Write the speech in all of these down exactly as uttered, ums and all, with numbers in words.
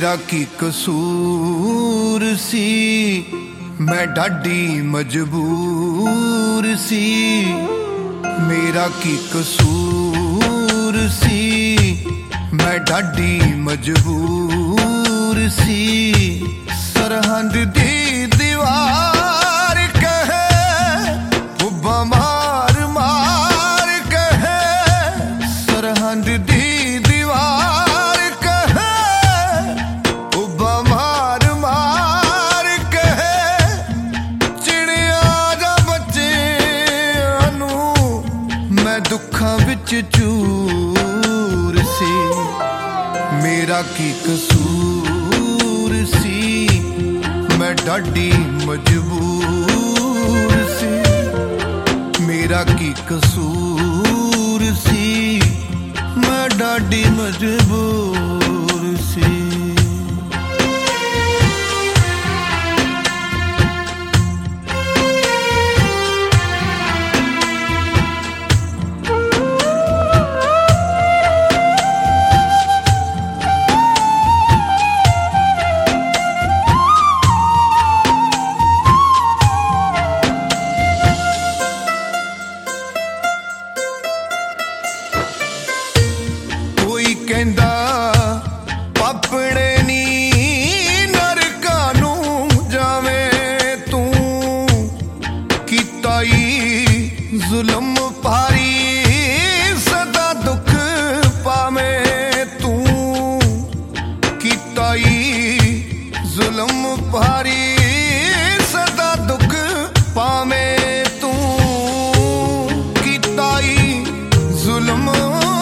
मेरा की कसूर सी, मैं ढाडी मजबूर सी। मेरा की कसूर सी, मैं ढाडी मजबूर सी। सरहद दी दीवार कहे बुब्बा मार मार कहे, सरहद दी दीवार कहे बुब्बा मार मार कहे। चिड़िया जा बच्चिਆਂ ਨੂੰ मैं दुखां विच चूर सी। मेरा की कसूर सी, मैं ढाडी मजबूर सी। मेरा की कसूर सी, मैं ढाडी मजबूर सी। कहंदा पापड़े नी नरकां नूं जावे तू, कीता ई जुल्म भारी सदा दुख पावे तू। कीता ई जुल्म भारी सदा दुख पावे तू। कीता ई जुल्म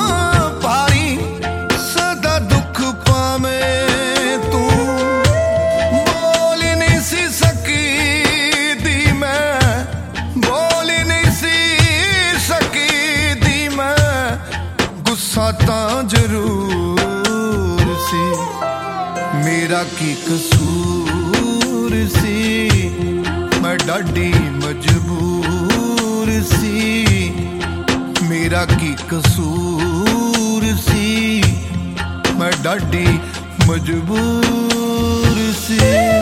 तां जरूर सी। मेरा की कसूर सी, मैं ढाडी मजबूर सी। मेरा की कसूर सी, मैं ढाडी मजबूर सी।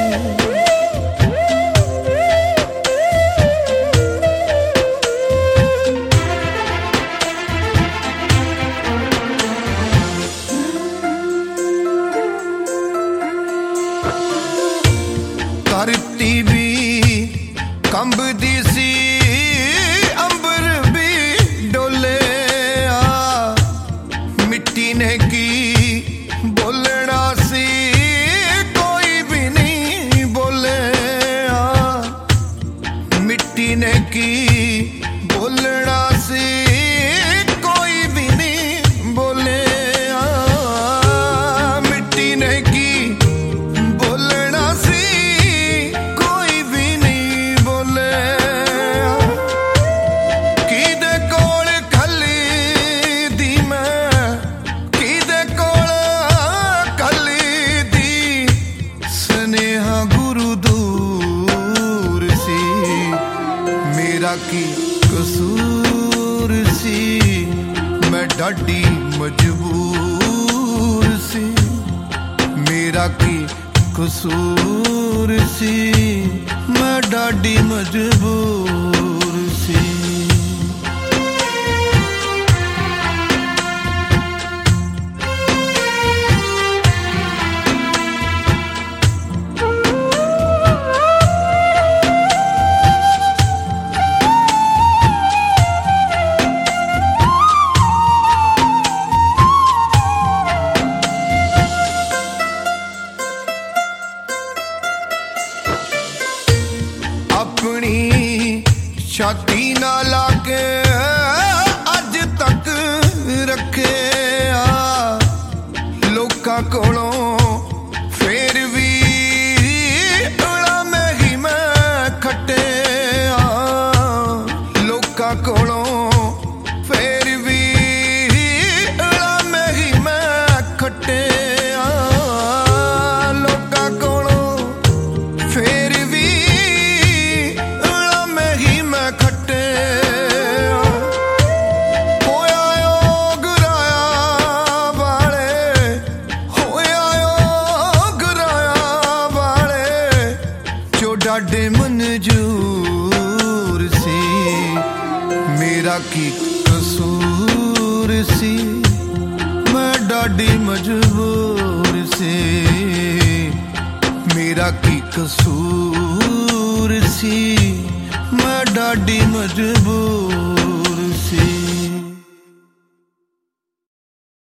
धरती भी कंबदी सी, अंबर भी डोले आ। मिट्टी ने की बोलना सी, कोई भी नहीं बोले आ। मिट्टी ने की बोलना सी, कोई भी नहीं बोले आ। मिट्टी ने की की कसूर सी, मैं ढाडी मजबूर सी। मेरा की कसूर सी, मैं ढाडी मजबूर सी। अपनी छाती ना लाके अज तक रखे आ। लोकां कोलों फिर भी उड़ा में ही मैं खटे आ। लोकां कोलों फिर भी उड़ा में ही मैं खटे आ। लोकां कोलों फिर भी होया डाडे मंजूर सी, मेरा की कसूर सी, मैं डाडी मजबूर सी, मेरा की कसूर सी, मैं डाडी मजबूर